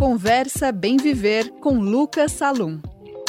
Conversa Bem Viver com Lucas Salum.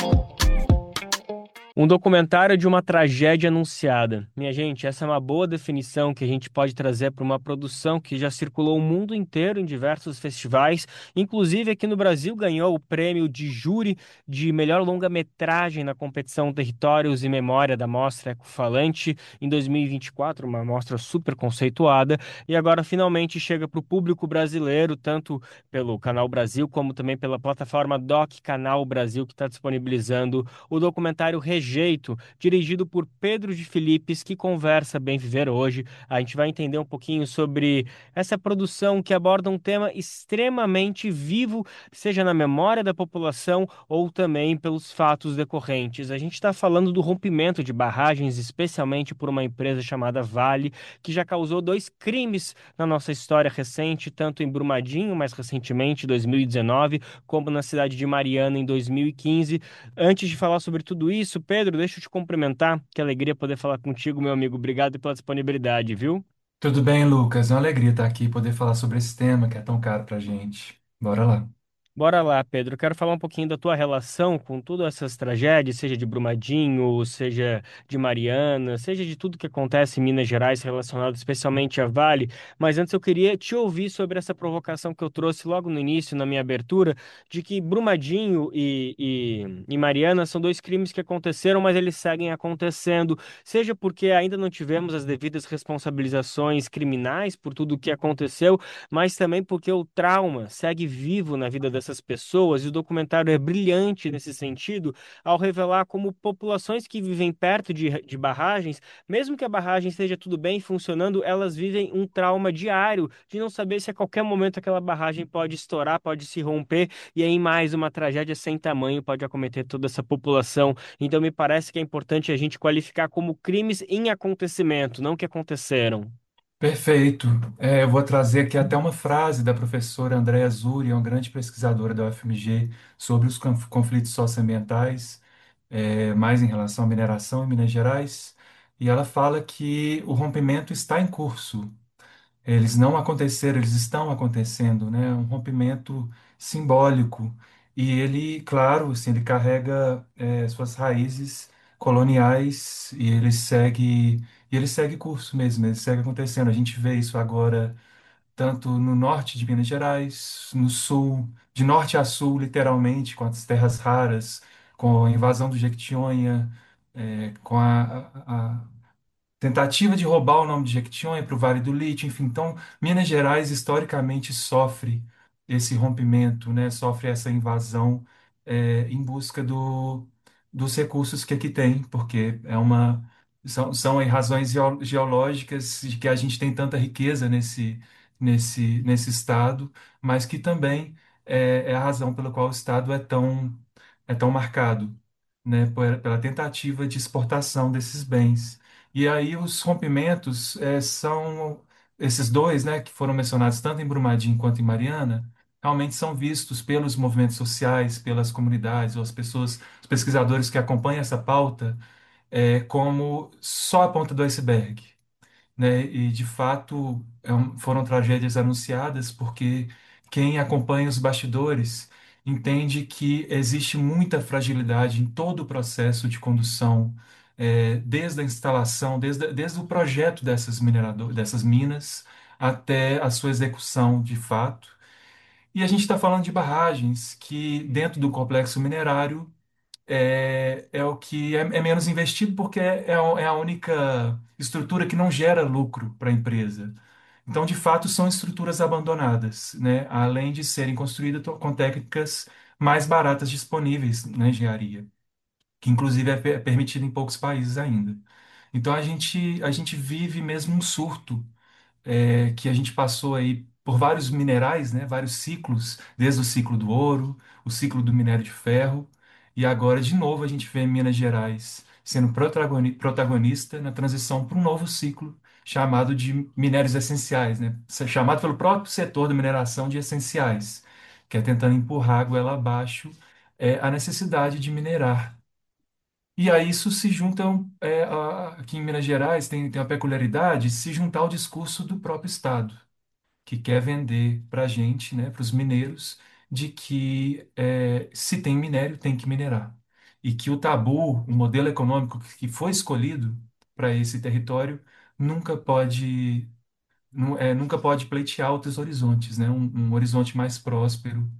Um documentário de uma tragédia anunciada. Minha gente, essa é uma boa definição que a gente pode trazer para uma produção que já circulou o mundo inteiro em diversos festivais, inclusive aqui no Brasil ganhou o prêmio de júri de melhor longa-metragem na competição Territórios e Memória da Mostra Ecofalante em 2024, uma mostra super conceituada, e agora finalmente chega para o público brasileiro, tanto pelo Canal Brasil como também pela plataforma Doc Canal Brasil, que está disponibilizando o documentário Rejeito, dirigido por Pedro de Filipes, que conversa Bem Viver hoje. A gente vai entender um pouquinho sobre essa produção que aborda um tema extremamente vivo, seja na memória da população ou também pelos fatos decorrentes. A gente está falando do rompimento de barragens, especialmente por uma empresa chamada Vale, que já causou dois crimes na nossa história recente, tanto em Brumadinho, mais recentemente, 2019, como na cidade de Mariana, em 2015. Antes de falar sobre tudo isso, Pedro, deixa eu te cumprimentar. Que alegria poder falar contigo, meu amigo. Obrigado pela disponibilidade, viu? Tudo bem, Lucas? É uma alegria estar aqui e poder falar sobre esse tema que é tão caro pra gente. Bora lá. Bora lá, Pedro. Quero falar um pouquinho da tua relação com todas essas tragédias, seja de Brumadinho, seja de Mariana, seja de tudo que acontece em Minas Gerais relacionado especialmente a Vale. Mas antes eu queria te ouvir sobre essa provocação que eu trouxe logo no início, na minha abertura, de que Brumadinho e Mariana são dois crimes que aconteceram, mas eles seguem acontecendo, seja porque ainda não tivemos as devidas responsabilizações criminais por tudo o que aconteceu, mas também porque o trauma segue vivo na vida dessas pessoas, e o documentário é brilhante nesse sentido, ao revelar como populações que vivem perto de barragens, mesmo que a barragem esteja tudo bem funcionando, elas vivem um trauma diário de não saber se a qualquer momento aquela barragem pode estourar, pode se romper, e aí mais uma tragédia sem tamanho pode acometer toda essa população. Então me parece que é importante a gente qualificar como crimes em acontecimento, não que aconteceram. Perfeito. Eu vou trazer aqui até uma frase da professora Andréa Zuri, uma grande pesquisadora da UFMG, sobre os conflitos socioambientais, mais em relação à mineração em Minas Gerais. E ela fala que o rompimento está em curso. Eles não aconteceram, eles estão acontecendo, né? Um rompimento simbólico. E ele, claro, assim, ele carrega suas raízes coloniais e ele segue curso mesmo, ele segue acontecendo. A gente vê isso agora tanto no norte de Minas Gerais, no sul, de norte a sul, literalmente, com as terras raras, com a invasão do Jequitinhonha, com a tentativa de roubar o nome de Jequitinhonha para o Vale do Lítio, enfim. Então, Minas Gerais historicamente sofre esse rompimento, né? Sofre essa invasão em busca dos recursos que aqui tem, porque são aí razões geológicas de que a gente tem tanta riqueza nesse estado, mas que também é a razão pela qual o estado é tão marcado, né? Pela tentativa de exportação desses bens. E aí os rompimentos são esses dois, né, que foram mencionados tanto em Brumadinho quanto em Mariana, realmente são vistos pelos movimentos sociais, pelas comunidades, ou as pessoas, os pesquisadores que acompanham essa pauta, como só a ponta do iceberg, né? E de fato foram tragédias anunciadas porque quem acompanha os bastidores entende que existe muita fragilidade em todo o processo de condução, desde a instalação, desde o projeto dessas minas até a sua execução de fato. E a gente está falando de barragens que, dentro do complexo minerário, é o que é menos investido porque é a única estrutura que não gera lucro para a empresa. Então, de fato, são estruturas abandonadas, né? Além de serem construídas com técnicas mais baratas disponíveis na engenharia, que inclusive é permitida em poucos países ainda. Então, a gente vive mesmo um surto que a gente passou aí por vários minerais, né, vários ciclos, desde o ciclo do ouro, o ciclo do minério de ferro, e agora de novo a gente vê Minas Gerais sendo protagonista na transição para um novo ciclo chamado de minérios essenciais, né, chamado pelo próprio setor da mineração de essenciais, que é tentando empurrar a goela abaixo a necessidade de minerar. E aí isso se junta, aqui em Minas Gerais tem uma peculiaridade, se juntar ao discurso do próprio Estado, que quer vender para a gente, né, para os mineiros, de que se tem minério, tem que minerar. E que o tabu, o modelo econômico que foi escolhido para esse território, nunca pode, nunca pode pleitear outros horizontes, né? Um horizonte mais próspero,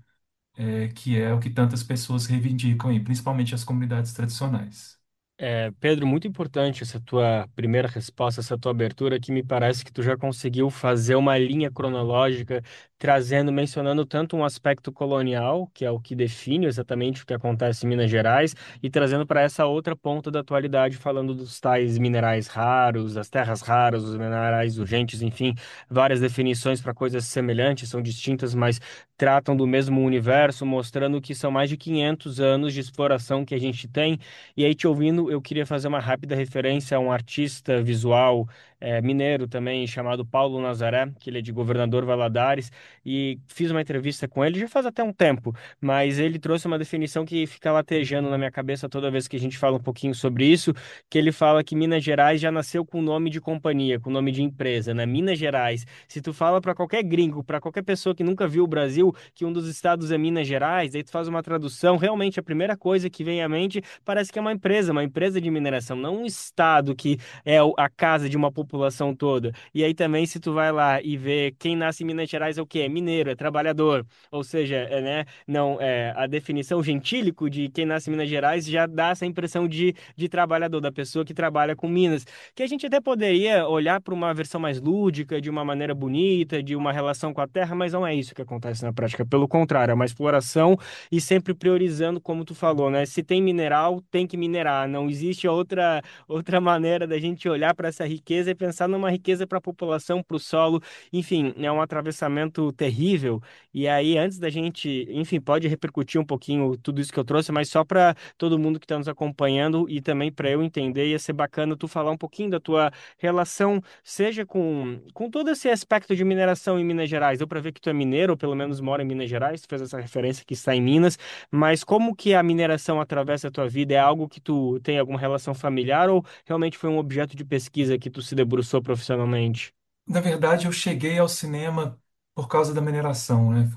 que é o que tantas pessoas reivindicam aí, principalmente as comunidades tradicionais. Pedro, muito importante essa tua primeira resposta, essa tua abertura, que me parece que tu já conseguiu fazer uma linha cronológica, trazendo, mencionando tanto um aspecto colonial, que é o que define exatamente o que acontece em Minas Gerais, e trazendo para essa outra ponta da atualidade, falando dos tais minerais raros, das terras raras, os minerais urgentes, enfim, várias definições para coisas semelhantes, são distintas, mas tratam do mesmo universo, mostrando que são mais de 500 anos de exploração que a gente tem. E aí, te ouvindo, eu queria fazer uma rápida referência a um artista visual mineiro também, chamado Paulo Nazaré, que ele é de Governador Valadares, e fiz uma entrevista com ele já faz até um tempo, mas ele trouxe uma definição que fica latejando na minha cabeça toda vez que a gente fala um pouquinho sobre isso, que ele fala que Minas Gerais já nasceu com nome de companhia, com nome de empresa, né? Minas Gerais. Se tu fala para qualquer gringo, para qualquer pessoa que nunca viu o Brasil, que um dos estados é Minas Gerais, aí tu faz uma tradução, realmente a primeira coisa que vem à mente parece que é uma empresa de mineração, não um estado que é a casa de uma população toda. E aí também, se tu vai lá e vê quem nasce em Minas Gerais é o quê? É mineiro, é trabalhador. Ou seja, né, não, a definição gentílico de quem nasce em Minas Gerais já dá essa impressão de trabalhador, da pessoa que trabalha com Minas. Que a gente até poderia olhar para uma versão mais lúdica, de uma maneira bonita, de uma relação com a terra, mas não é isso que acontece na prática. Pelo contrário, é uma exploração e sempre priorizando, como tu falou, né? Se tem mineral, tem que minerar. Não existe outra maneira da gente olhar para essa riqueza e pensar numa riqueza para a população, para o solo. Enfim, é um atravessamento terrível. E aí, antes da gente, enfim, pode repercutir um pouquinho tudo isso que eu trouxe, mas só para todo mundo que está nos acompanhando e também para eu entender, ia ser bacana tu falar um pouquinho da tua relação, seja com todo esse aspecto de mineração em Minas Gerais. Deu para ver que tu é mineiro, ou pelo menos mora em Minas Gerais, tu fez essa referência que está em Minas, mas como que a mineração atravessa a tua vida? É algo que tu tem alguma relação familiar ou realmente foi um objeto de pesquisa que tu se debruçou profissionalmente? Na verdade, eu cheguei ao cinema por causa da mineração, né?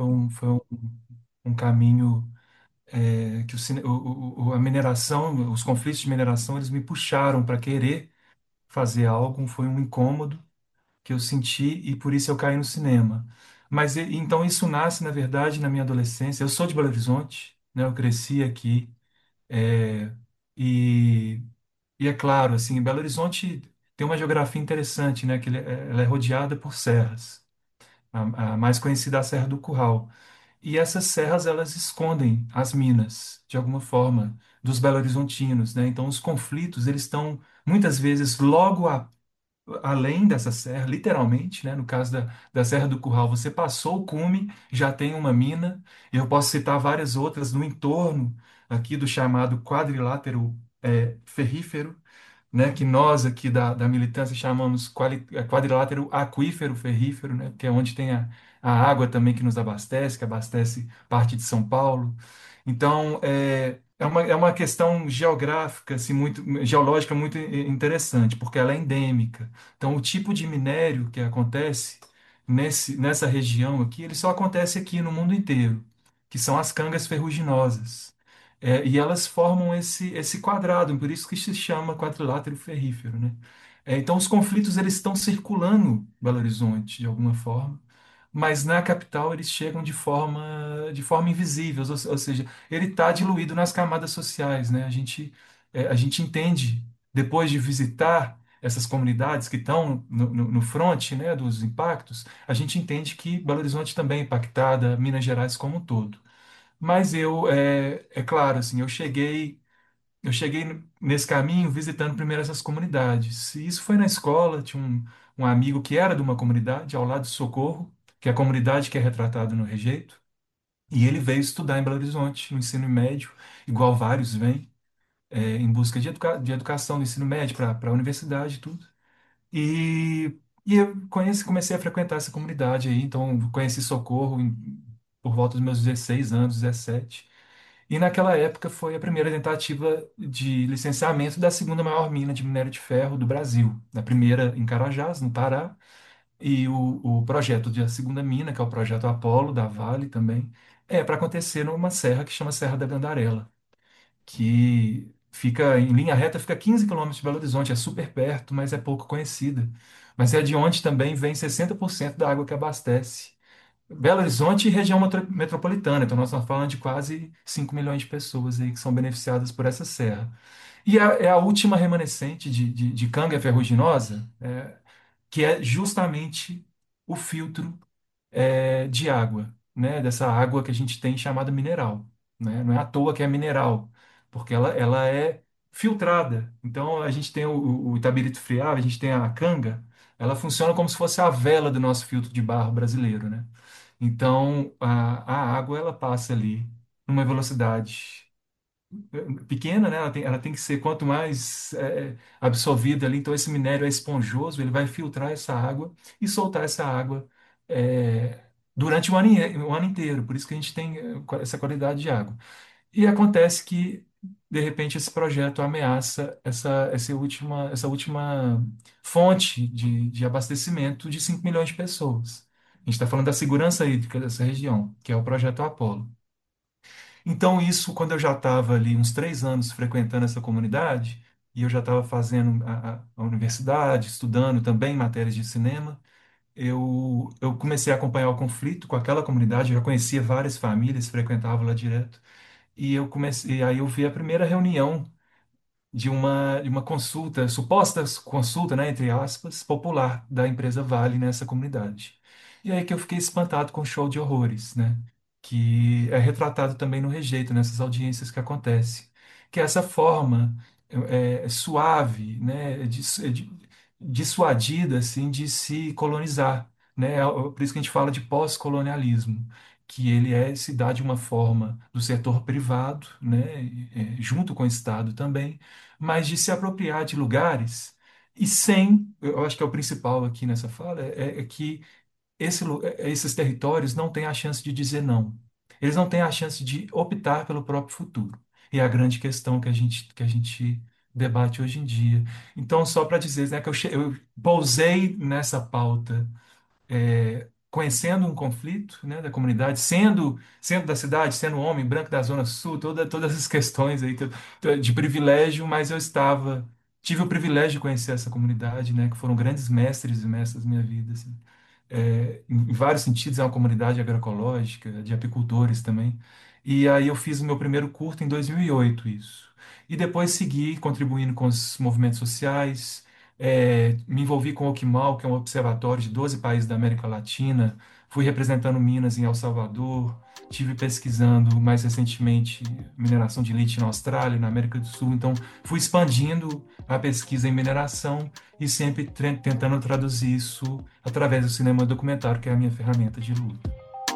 Um caminho que a mineração, os conflitos de mineração, eles me puxaram para querer fazer algo, foi um incômodo que eu senti e por isso eu caí no cinema. Mas então isso nasce, na verdade, na minha adolescência. Eu sou de Belo Horizonte, né? Eu cresci aqui é, e, e é claro, assim, Belo Horizonte tem uma geografia interessante, né? Que ela é rodeada por serras. A mais conhecida é a Serra do Curral. E essas serras elas escondem as minas, de alguma forma, dos belo-horizontinos, né? Então os conflitos eles estão muitas vezes logo além dessa serra, literalmente, né? No caso da Serra do Curral, você passou o cume, já tem uma mina. Eu posso citar várias outras no entorno aqui do chamado quadrilátero ferrífero, né, que nós aqui da militância chamamos quadrilátero aquífero ferrífero, né, que é onde tem a água também que nos abastece, que abastece parte de São Paulo. Então, é uma questão geográfica, assim, geológica muito interessante, porque ela é endêmica. Então, o tipo de minério que acontece nessa região aqui, ele só acontece aqui no mundo inteiro, que são as cangas ferruginosas. E elas formam esse quadrado, por isso que se chama quadrilátero ferrífero, né? Então, os conflitos eles estão circulando Belo Horizonte, de alguma forma, mas na capital eles chegam de forma invisível, ou seja, ele está diluído nas camadas sociais, né? A gente entende, depois de visitar essas comunidades que estão no front, né, dos impactos, a gente entende que Belo Horizonte também é impactada, Minas Gerais como um todo. Mas é claro, assim, eu cheguei nesse caminho visitando primeiro essas comunidades. E isso foi na escola, tinha um amigo que era de uma comunidade, ao lado do Socorro, que é a comunidade que é retratada no Rejeito, e ele veio estudar em Belo Horizonte, no ensino médio, igual vários vêm, em busca de educação no ensino médio para a universidade e tudo. E eu comecei a frequentar essa comunidade aí, então conheci Socorro por volta dos meus 16 anos, 17. E naquela época foi a primeira tentativa de licenciamento da segunda maior mina de minério de ferro do Brasil. A primeira em Carajás, no Pará, E o projeto da segunda mina, que é o projeto Apolo, da Vale também, é para acontecer numa serra que chama Serra da Gandarela, que fica em linha reta, fica 15 quilômetros de Belo Horizonte, é super perto, mas é pouco conhecida. Mas é de onde também vem 60% da água que abastece Belo Horizonte e região metropolitana. Então nós estamos falando de quase 5 milhões de pessoas aí que são beneficiadas por essa serra. E é a última remanescente de canga ferruginosa, que é justamente o filtro de água, né? Dessa água que a gente tem chamada mineral, né? Não é à toa que é mineral, porque ela é filtrada. Então a gente tem o Itabirito Friável, a gente tem a canga, ela funciona como se fosse a vela do nosso filtro de barro brasileiro, né? Então a água ela passa ali numa velocidade pequena, né? Ela tem que ser quanto mais absorvida ali. Então esse minério é esponjoso, ele vai filtrar essa água e soltar essa água é, durante o ano inteiro. Por isso que a gente tem essa qualidade de água. E acontece que de repente esse projeto ameaça essa última fonte de abastecimento de 5 milhões de pessoas. A gente está falando da segurança hídrica dessa região, que é o projeto Apolo. Então, isso, quando eu já estava ali uns 3 anos frequentando essa comunidade, e eu já estava fazendo a universidade, estudando também matérias de cinema, eu comecei a acompanhar o conflito com aquela comunidade, eu já conhecia várias famílias, frequentava lá direto, e aí eu vi a primeira reunião de uma consulta, suposta consulta, né, entre aspas, popular da empresa Vale nessa comunidade. E aí que eu fiquei espantado com o show de horrores, né, que é retratado também no Rejeito, nessas audiências que acontece, que é essa forma suave, né, dissuadida, assim, de se colonizar, né, por isso que a gente fala de pós-colonialismo, que se dá de uma forma do setor privado, né, junto com o Estado também, mas de se apropriar de lugares e sem, eu acho que é o principal aqui nessa fala, é que esses territórios não têm a chance de dizer não. Eles não têm a chance de optar pelo próprio futuro. E é a grande questão que a gente debate hoje em dia. Então, só para dizer, né, que eu pousei nessa pauta conhecendo um conflito, né, da comunidade, sendo da cidade, sendo homem branco da Zona Sul, todas essas questões aí de privilégio, mas tive o privilégio de conhecer essa comunidade, né, que foram grandes mestres e mestras da minha vida, assim. Em vários sentidos, é uma comunidade agroecológica, de apicultores também. E aí eu fiz o meu primeiro curto em 2008, isso. E depois segui contribuindo com os movimentos sociais, me envolvi com o Okmal, que é um observatório de 12 países da América Latina. Fui representando Minas em El Salvador. Tive pesquisando mais recentemente mineração de lítio na Austrália, na América do Sul. Então, fui expandindo a pesquisa em mineração e sempre tentando traduzir isso através do cinema documentário, que é a minha ferramenta de luta.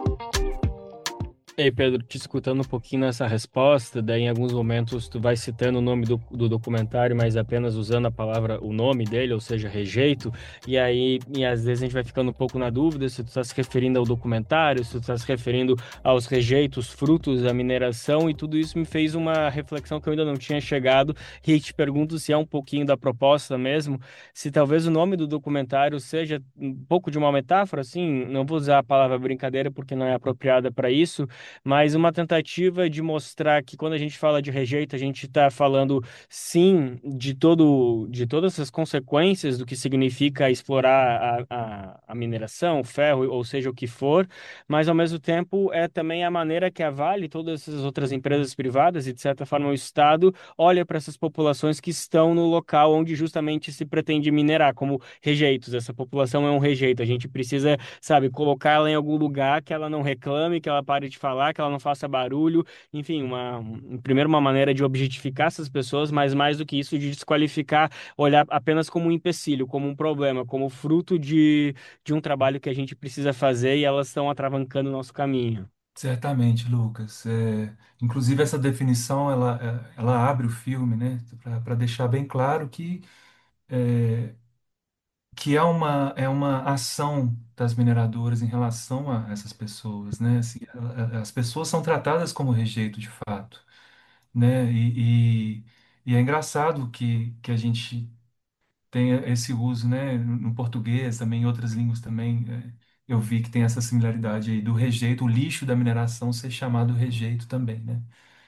E aí, Pedro, te escutando um pouquinho nessa resposta, daí em alguns momentos tu vai citando o nome do documentário, mas apenas usando a palavra, o nome dele, ou seja, rejeito, e às vezes a gente vai ficando um pouco na dúvida se tu está se referindo ao documentário, se tu está se referindo aos rejeitos, frutos da mineração, e tudo isso me fez uma reflexão que eu ainda não tinha chegado, e aí te pergunto se é um pouquinho da proposta mesmo, se talvez o nome do documentário seja um pouco de uma metáfora, assim, não vou usar a palavra brincadeira porque não é apropriada para isso, mas uma tentativa de mostrar que quando a gente fala de rejeito, a gente está falando sim de todas essas consequências do que significa explorar a mineração, o ferro, ou seja, o que for, mas ao mesmo tempo é também a maneira que a Vale e todas essas outras empresas privadas e de certa forma o Estado olha para essas populações que estão no local onde justamente se pretende minerar, como rejeitos. Essa população é um rejeito. A gente precisa, sabe, colocar ela em algum lugar que ela não reclame, que ela pare de falar, que ela não faça barulho, enfim, primeiro uma maneira de objetificar essas pessoas, mas mais do que isso, de desqualificar, olhar apenas como um empecilho, como um problema, como fruto de um trabalho que a gente precisa fazer e elas estão atravancando o nosso caminho. Certamente, Lucas. Inclusive, essa definição ela abre o filme, né, para deixar bem claro é, que é uma ação das mineradoras em relação a essas pessoas, né? Assim, as pessoas são tratadas como rejeito de fato, né? E é engraçado que a gente tem esse uso, né? No português, também em outras línguas também, eu vi que tem essa similaridade aí do rejeito, o lixo da mineração ser chamado rejeito também, né?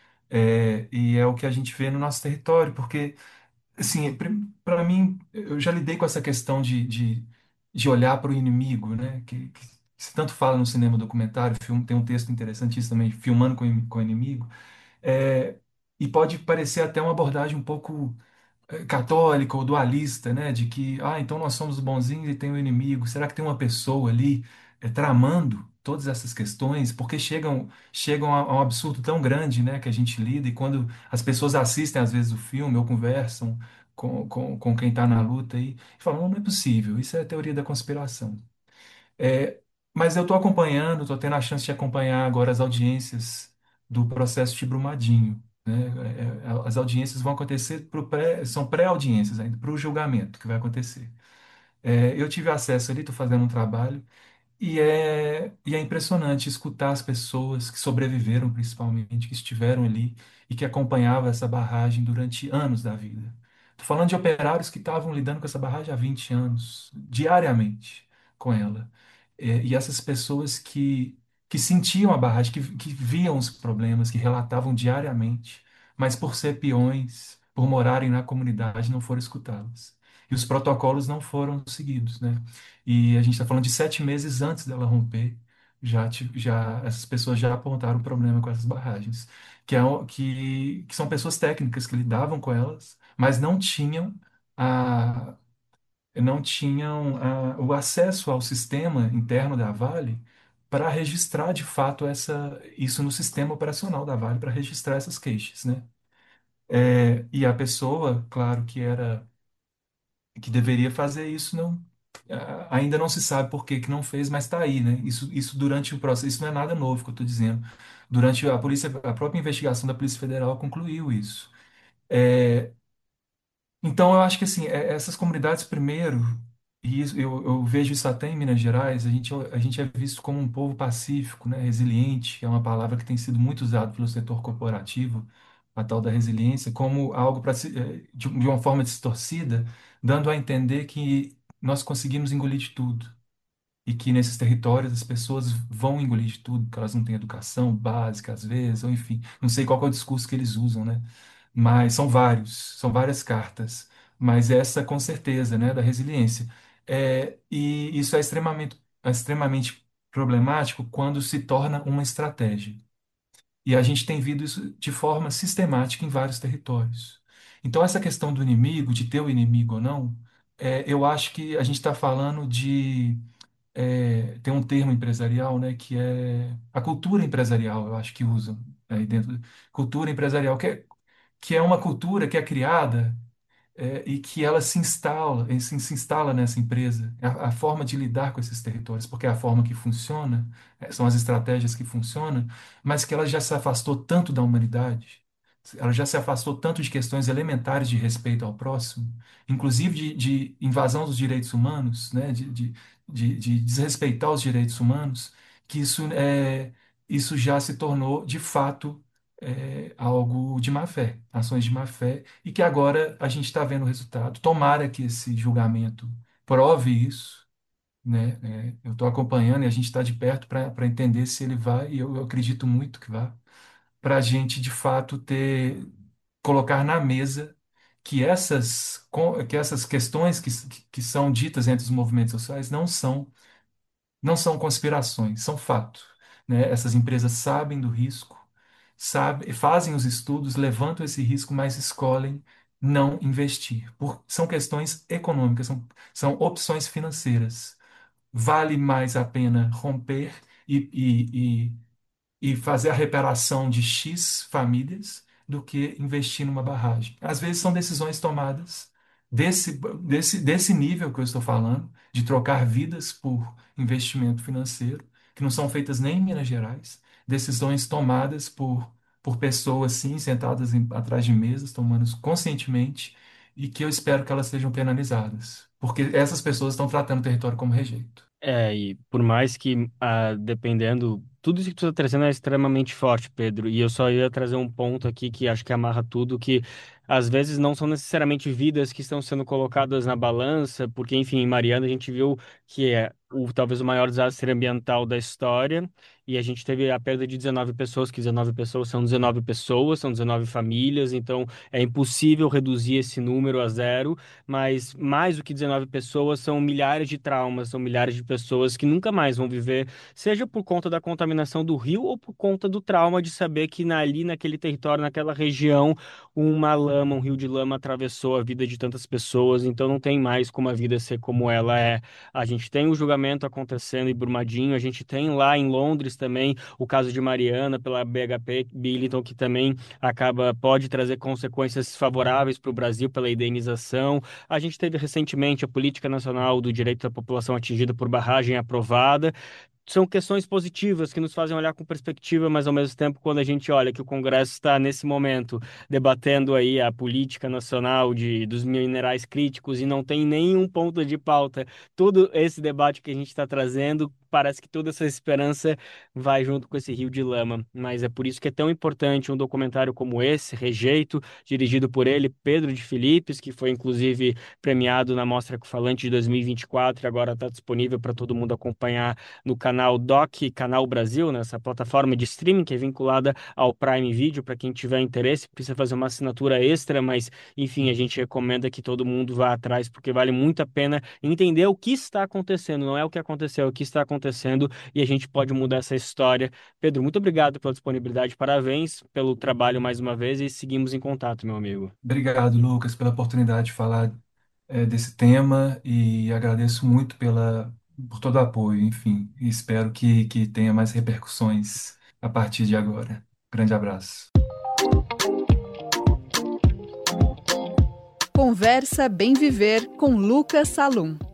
E é o que a gente vê no nosso território, porque, assim, para mim, eu já lidei com essa questão de olhar para o inimigo, né? Que se tanto fala no cinema documentário, filme, tem um texto interessantíssimo também, filmando com o inimigo, é, e pode parecer até uma abordagem um pouco católica ou dualista, né? De que, então nós somos os bonzinhos e tem o inimigo. Será que tem uma pessoa ali tramando todas essas questões? Porque chegam a um absurdo tão grande, né? Que a gente lida e quando as pessoas assistem às vezes o filme ou conversam com quem está na luta e falam, não, não é possível, isso é teoria da conspiração. É, mas eu estou acompanhando, estou tendo a chance de acompanhar agora as audiências do processo de Brumadinho, né? As audiências vão acontecer são pré-audiências ainda, para o julgamento que vai acontecer. Eu tive acesso ali, estou fazendo um trabalho, e é impressionante escutar as pessoas que sobreviveram, principalmente, que estiveram ali e que acompanhavam essa barragem durante anos da vida. Estou falando de operários que estavam lidando com essa barragem há 20 anos, diariamente com ela. E essas pessoas que sentiam a barragem, que viam os problemas, que relatavam diariamente, mas por ser peões, por morarem na comunidade, não foram escutadas. E os protocolos não foram seguidos, né? E a gente está falando de 7 meses antes dela romper, essas pessoas já apontaram o problema com essas barragens, que são pessoas técnicas que lidavam com elas, mas a, não tinham o acesso ao sistema interno da Vale para registrar de fato isso no sistema operacional da Vale, para registrar essas queixas, né? E a pessoa, claro que deveria fazer isso, não, ainda não se sabe por que que não fez, mas está aí, né? Isso durante o processo, isso não é nada novo que eu estou dizendo. Durante a própria investigação da Polícia Federal concluiu isso. É, então, eu acho que assim, essas comunidades primeiro, e eu vejo isso até em Minas Gerais, a gente é visto como um povo pacífico, né, resiliente, que é uma palavra que tem sido muito usada pelo setor corporativo, a tal da resiliência, como algo de uma forma distorcida, dando a entender que nós conseguimos engolir de tudo. E que nesses territórios as pessoas vão engolir de tudo, que elas não têm educação básica, às vezes, ou enfim, não sei qual que é o discurso que eles usam, né? Mas são várias cartas, mas essa com certeza, né, da resiliência. E isso é extremamente problemático quando se torna uma estratégia. E a gente tem visto isso de forma sistemática em vários territórios. Então, essa questão do inimigo, de ter o inimigo ou não, eu acho que a gente está falando tem um termo empresarial, né, que é a cultura empresarial, eu acho que usam aí dentro. Cultura empresarial, que é uma cultura que é criada e que ela se instala nessa empresa. A forma de lidar com esses territórios, porque é a forma que funciona, são as estratégias que funcionam, mas que ela já se afastou tanto da humanidade, ela já se afastou tanto de questões elementares de respeito ao próximo, inclusive de invasão dos direitos humanos, né, de desrespeitar os direitos humanos, que isso já se tornou, de fato, algo de má fé, ações de má fé, e que agora a gente está vendo o resultado. Tomara que esse julgamento prove isso, né? Eu estou acompanhando e a gente está de perto para entender se ele vai, e eu acredito muito que vá, para a gente de fato colocar na mesa que essas questões que são ditas entre os movimentos sociais não são conspirações, são fatos, né? Essas empresas sabem do risco, fazem os estudos, levantam esse risco, mas escolhem não investir. São questões econômicas, são opções financeiras. Vale mais a pena romper e fazer a reparação de X famílias do que investir numa barragem. Às vezes são decisões tomadas desse nível que eu estou falando, de trocar vidas por investimento financeiro, que não são feitas nem em Minas Gerais, decisões tomadas por pessoas, sim, sentadas atrás de mesas, tomando conscientemente, e que eu espero que elas sejam penalizadas, porque essas pessoas estão tratando o território como rejeito. E por mais que, dependendo, tudo isso que tu está trazendo é extremamente forte, Pedro. E eu só ia trazer um ponto aqui que acho que amarra tudo, que às vezes não são necessariamente vidas que estão sendo colocadas na balança, porque, enfim, em Mariana a gente viu que é talvez o maior desastre ambiental da história, e a gente teve a perda de 19 pessoas, que 19 pessoas, são 19 famílias, então é impossível reduzir esse número a zero, mas mais do que 19 pessoas são milhares de traumas, são milhares de pessoas que nunca mais vão viver, seja por conta da contaminação do rio ou por conta do trauma de saber que ali naquele território, naquela região, um rio de lama atravessou a vida de tantas pessoas, então não tem mais como a vida ser como ela é. A gente tem o julgamento acontecendo em Brumadinho, a gente tem lá em Londres também o caso de Mariana pela BHP Billiton, que também pode trazer consequências favoráveis para o Brasil pela indenização. A gente teve recentemente a Política Nacional do Direito da População Atingida por Barragem aprovada. São questões positivas que nos fazem olhar com perspectiva, mas ao mesmo tempo, quando a gente olha que o Congresso está nesse momento debatendo aí a política nacional dos minerais críticos e não tem nenhum ponto de pauta, todo esse debate que a gente está trazendo, parece que toda essa esperança vai junto com esse rio de lama. Mas é por isso que é tão importante um documentário como esse, Rejeito, dirigido por ele, Pedro de Filipes, que foi inclusive premiado na Mostra Ecofalante de 2024 e agora está disponível para todo mundo acompanhar no canal Doc, Canal Brasil, nessa plataforma de streaming que é vinculada ao Prime Video, para quem tiver interesse, precisa fazer uma assinatura extra, mas enfim, a gente recomenda que todo mundo vá atrás, porque vale muito a pena entender o que está acontecendo, não é o que aconteceu, é o que está acontecendo e a gente pode mudar essa história. Pedro, muito obrigado pela disponibilidade, parabéns pelo trabalho mais uma vez e seguimos em contato, meu amigo. Obrigado, Lucas, pela oportunidade de falar desse tema e agradeço muito por todo o apoio, enfim, e espero que tenha mais repercussões a partir de agora. Grande abraço. Conversa Bem Viver com Lucas Salum.